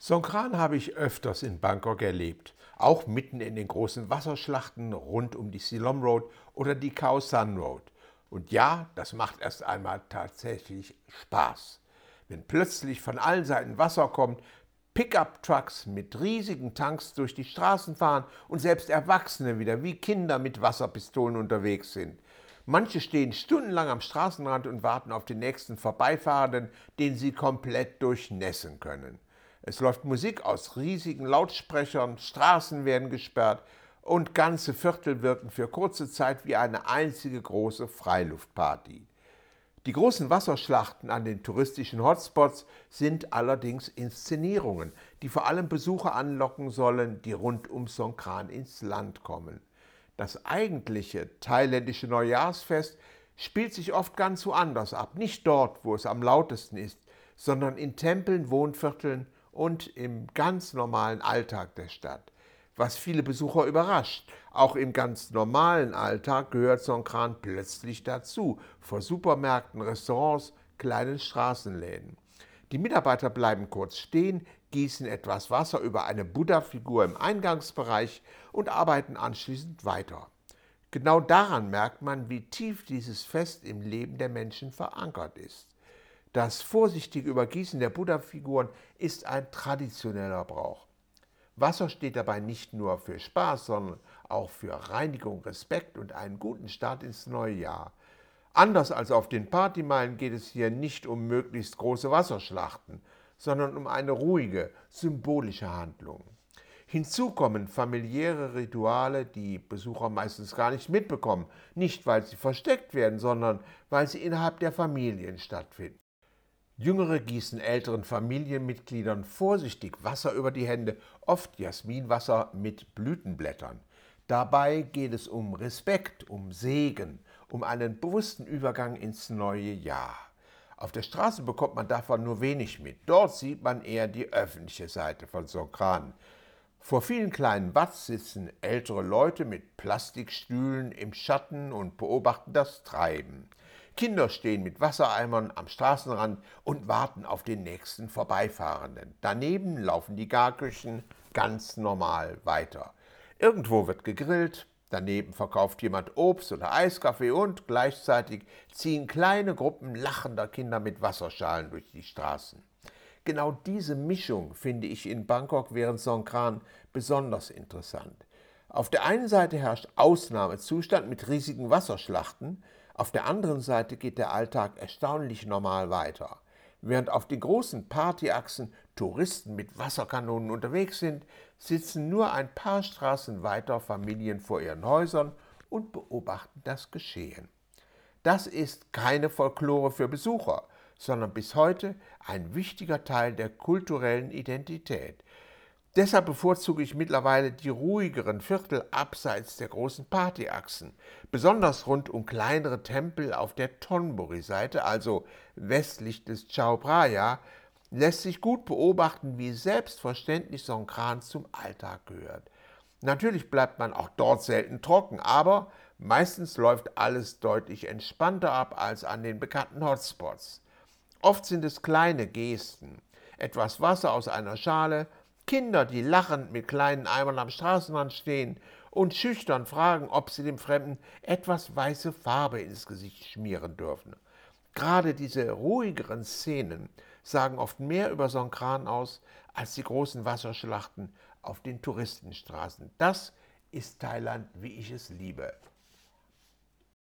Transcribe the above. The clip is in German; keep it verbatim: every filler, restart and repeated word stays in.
Songkran habe ich öfters in Bangkok erlebt, auch mitten in den großen Wasserschlachten rund um die Silom Road oder die Khao San Road. Und ja, das macht erst einmal tatsächlich Spaß. Wenn plötzlich von allen Seiten Wasser kommt, Pickup-Trucks mit riesigen Tanks durch die Straßen fahren und selbst Erwachsene wieder wie Kinder mit Wasserpistolen unterwegs sind. Manche stehen stundenlang am Straßenrand und warten auf den nächsten Vorbeifahrenden, den sie komplett durchnässen können. Es läuft Musik aus riesigen Lautsprechern, Straßen werden gesperrt und ganze Viertel wirken für kurze Zeit wie eine einzige große Freiluftparty. Die großen Wasserschlachten an den touristischen Hotspots sind allerdings Inszenierungen, die vor allem Besucher anlocken sollen, die rund um Songkran ins Land kommen. Das eigentliche thailändische Neujahrsfest spielt sich oft ganz woanders ab, nicht dort, wo es am lautesten ist, sondern in Tempeln, Wohnvierteln und im ganz normalen Alltag der Stadt. Was viele Besucher überrascht. Auch im ganz normalen Alltag gehört Songkran plötzlich dazu, vor Supermärkten, Restaurants, kleinen Straßenläden. Die Mitarbeiter bleiben kurz stehen, gießen etwas Wasser über eine Buddha-Figur im Eingangsbereich und arbeiten anschließend weiter. Genau daran merkt man, wie tief dieses Fest im Leben der Menschen verankert ist. Das vorsichtige Übergießen der Buddha-Figuren ist ein traditioneller Brauch. Wasser steht dabei nicht nur für Spaß, sondern auch für Reinigung, Respekt und einen guten Start ins neue Jahr. Anders als auf den Partymeilen geht es hier nicht um möglichst große Wasserschlachten, sondern um eine ruhige, symbolische Handlung. Hinzu kommen familiäre Rituale, die Besucher meistens gar nicht mitbekommen, nicht weil sie versteckt werden, sondern weil sie innerhalb der Familien stattfinden. Jüngere gießen älteren Familienmitgliedern vorsichtig Wasser über die Hände, oft Jasminwasser mit Blütenblättern. Dabei geht es um Respekt, um Segen, um einen bewussten Übergang ins neue Jahr. Auf der Straße bekommt man davon nur wenig mit. Dort sieht man eher die öffentliche Seite von Songkran. Vor vielen kleinen Watts sitzen ältere Leute mit Plastikstühlen im Schatten und beobachten das Treiben. Kinder stehen mit Wassereimern am Straßenrand und warten auf den nächsten Vorbeifahrenden. Daneben laufen die Garküchen ganz normal weiter. Irgendwo wird gegrillt, daneben verkauft jemand Obst oder Eiskaffee und gleichzeitig ziehen kleine Gruppen lachender Kinder mit Wasserschalen durch die Straßen. Genau diese Mischung finde ich in Bangkok während Songkran besonders interessant. Auf der einen Seite herrscht Ausnahmezustand mit riesigen Wasserschlachten, auf der anderen Seite geht der Alltag erstaunlich normal weiter. Während auf den großen Partyachsen Touristen mit Wasserkanonen unterwegs sind, sitzen nur ein paar Straßen weiter Familien vor ihren Häusern und beobachten das Geschehen. Das ist keine Folklore für Besucher, sondern bis heute ein wichtiger Teil der kulturellen Identität. Deshalb bevorzuge ich mittlerweile die ruhigeren Viertel abseits der großen Partyachsen, besonders rund um kleinere Tempel auf der Thonburi-Seite, also westlich des Chao Phraya, lässt sich gut beobachten, wie selbstverständlich Songkran zum Alltag gehört. Natürlich bleibt man auch dort selten trocken, aber meistens läuft alles deutlich entspannter ab als an den bekannten Hotspots. Oft sind es kleine Gesten, etwas Wasser aus einer Schale, Kinder, die lachend mit kleinen Eimern am Straßenrand stehen und schüchtern fragen, ob sie dem Fremden etwas weiße Farbe ins Gesicht schmieren dürfen. Gerade diese ruhigeren Szenen sagen oft mehr über Songkran aus als die großen Wasserschlachten auf den Touristenstraßen. Das ist Thailand, wie ich es liebe.